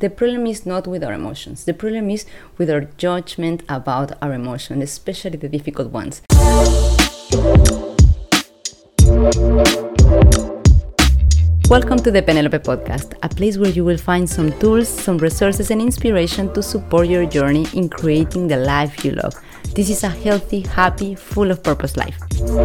the problem is not with our emotions. The problem is with our judgment about our emotions, especially the difficult ones. Welcome to the Penelope Podcast, a place where you will find some tools, some resources, and inspiration to support your journey in creating the life you love. This is a healthy, happy, full of purpose life.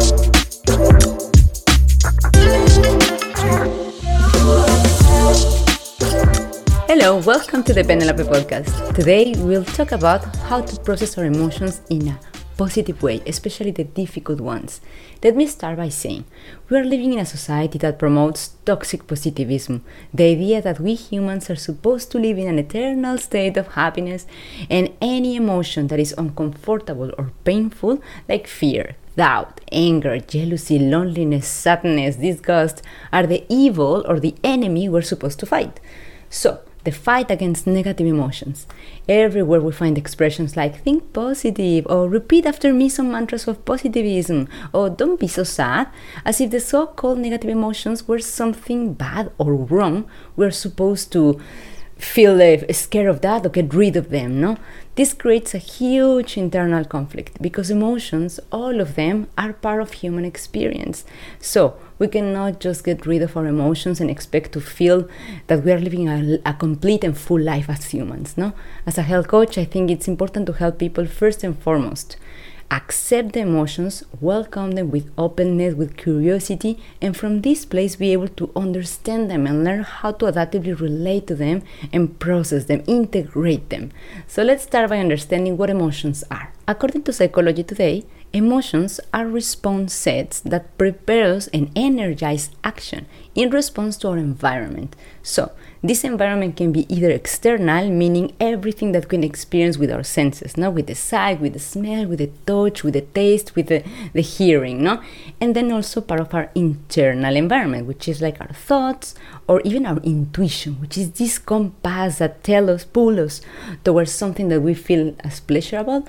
Hello, welcome to the Penelope Podcast. Today we'll talk about how to process our emotions in a positive way, especially the difficult ones. Let me start by saying, we are living in a society that promotes toxic positivism, the idea that we humans are supposed to live in an eternal state of happiness, and any emotion that is uncomfortable or painful, like fear, doubt, anger, jealousy, loneliness, sadness, disgust, are the evil or the enemy we're supposed to fight. So, the fight against negative emotions. Everywhere we find expressions like think positive or repeat after me some mantras of positivism or don't be so sad, as if the so-called negative emotions were something bad or wrong. We're supposed to feel scared of that or get rid of them, no? This creates a huge internal conflict because emotions, all of them, are part of human experience. So we cannot just get rid of our emotions and expect to feel that we are living a complete and full life as humans, no? As a health coach, I think it's important to help people first and foremost accept the emotions, welcome them with openness, with curiosity, and from this place be able to understand them and learn how to adaptively relate to them and process them, integrate them. So let's start by understanding what emotions are. According to Psychology Today, emotions are response sets that prepare us and energize action in response to our environment. So, this environment can be either external, meaning everything that we can experience with our senses, no? With the sight, with the smell, with the touch, with the taste, with the hearing, no? And then also part of our internal environment, which is like our thoughts or even our intuition, which is this compass that pull us towards something that we feel as pleasurable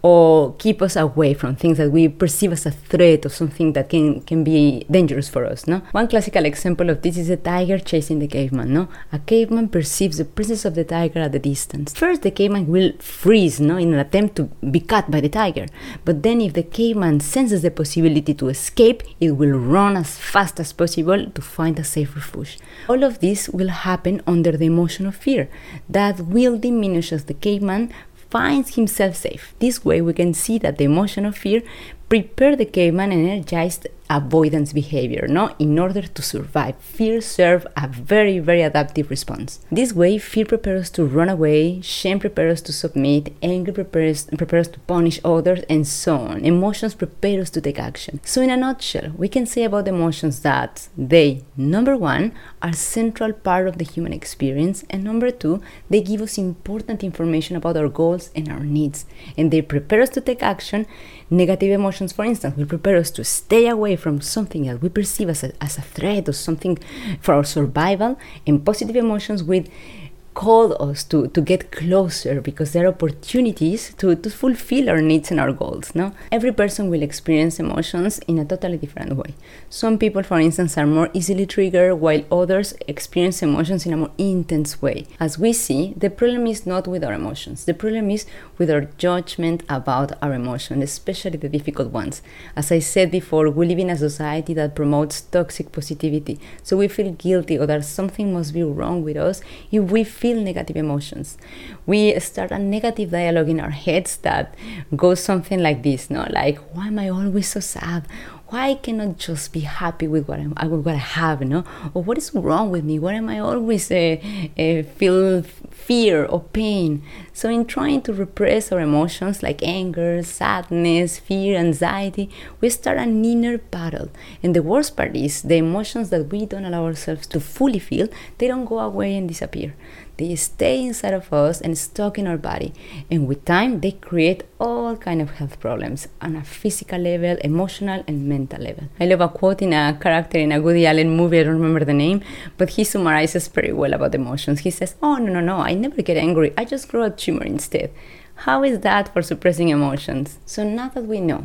or keep us away from things that we perceive as a threat or something that can be dangerous for us, no? One classical example of this is a tiger chasing the caveman, no? A caveman perceives the presence of the tiger at a distance. First, the caveman will freeze, no, in an attempt to be cut by the tiger. But then if the caveman senses the possibility to escape, it will run as fast as possible to find a safe refuge. All of this will happen under the emotion of fear that will diminish as the caveman finds himself safe. This way we can see that the emotion of fear prepare the caveman and energized avoidance behavior, no? In order to survive. Fear serves a very, very adaptive response. This way, fear prepares us to run away, shame prepares us to submit, anger prepares us to punish others, and so on. Emotions prepare us to take action. So in a nutshell, we can say about emotions that they, number one, are central part of the human experience, and number two, they give us important information about our goals and our needs, and they prepare us to take action. Negative emotions, for instance, will prepare us to stay away from something that we perceive as a threat or something for our survival, and positive emotions will call us to get closer because there are opportunities to fulfill our needs and our goals, no? Every person will experience emotions in a totally different way. Some people, for instance, are more easily triggered, while others experience emotions in a more intense way. As we see, the problem is not with our emotions. The problem is with our judgment about our emotions, especially the difficult ones. As I said before, we live in a society that promotes toxic positivity, so we feel guilty or that something must be wrong with us if we feel negative emotions. We start a negative dialogue in our heads that goes something like this, no? Like, why am I always so sad? Why cannot just be happy with what I have, no? Or what is wrong with me? Why am I always feel fear or pain? So in trying to repress our emotions like anger, sadness, fear, anxiety, we start an inner battle. And the worst part is the emotions that we don't allow ourselves to fully feel, they don't go away and disappear. They stay inside of us and stuck in our body. And with time, they create all kind of health problems on a physical level, emotional, and mental level. I love a quote in a character in a Woody Allen movie, I don't remember the name, but he summarizes very well about emotions. He says, oh, no, I never get angry. I just grow a tumor instead. How is that for suppressing emotions? So now that we know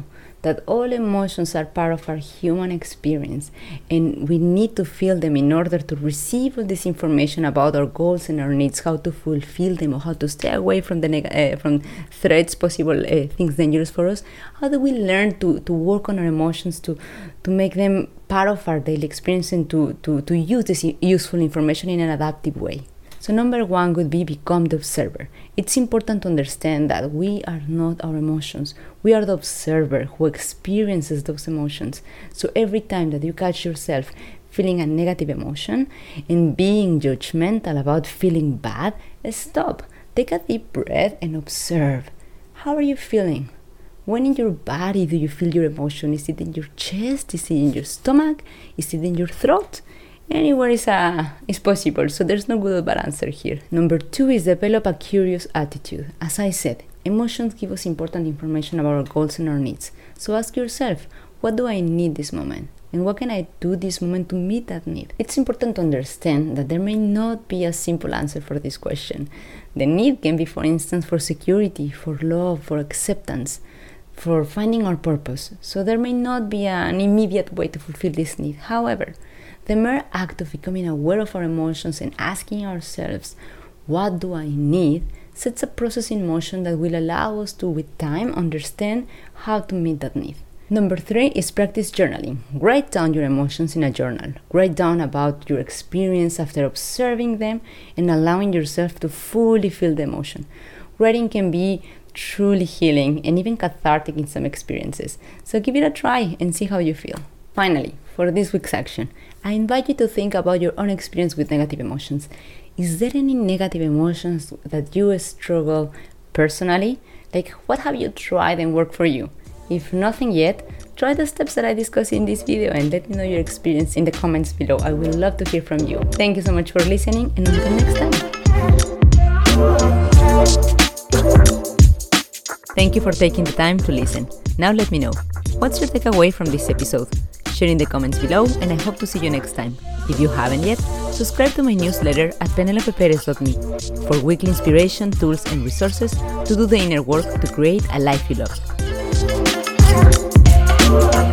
that all emotions are part of our human experience, and we need to feel them in order to receive all this information about our goals and our needs, how to fulfill them, or how to stay away from from threats, possible things dangerous for us. How do we learn to work on our emotions, to make them part of our daily experience, and to use this useful information in an adaptive way? So number one would be become the observer. It's important to understand that we are not our emotions. We are the observer who experiences those emotions. So every time that you catch yourself feeling a negative emotion and being judgmental about feeling bad, stop. Take a deep breath and observe. How are you feeling? When in your body do you feel your emotion? Is it in your chest? Is it in your stomach? Is it in your throat? Anywhere is possible, so there's no good or bad answer here. Number two is develop a curious attitude. As I said, emotions give us important information about our goals and our needs. So ask yourself, what do I need this moment? And what can I do this moment to meet that need? It's important to understand that there may not be a simple answer for this question. The need can be, for instance, for security, for love, for acceptance, for finding our purpose. So there may not be an immediate way to fulfill this need. However, the mere act of becoming aware of our emotions and asking ourselves, what do I need, sets a process in motion that will allow us to, with time, understand how to meet that need. Number three is practice journaling. Write down your emotions in a journal. Write down about your experience after observing them and allowing yourself to fully feel the emotion. Writing can be truly healing and even cathartic in some experiences. So give it a try and see how you feel. Finally, for this week's action, I invite you to think about your own experience with negative emotions. Is there any negative emotions that you struggle personally? Like, what have you tried and worked for you? If nothing yet, try the steps that I discussed in this video and let me know your experience in the comments below. I would love to hear from you. Thank you so much for listening, and until next time. Thank you for taking the time to listen. Now let me know, what's your takeaway from this episode? Share in the comments below, and I hope to see you next time. If you haven't yet, subscribe to my newsletter at penelopeperez.me for weekly inspiration, tools, and resources to do the inner work to create a life you love.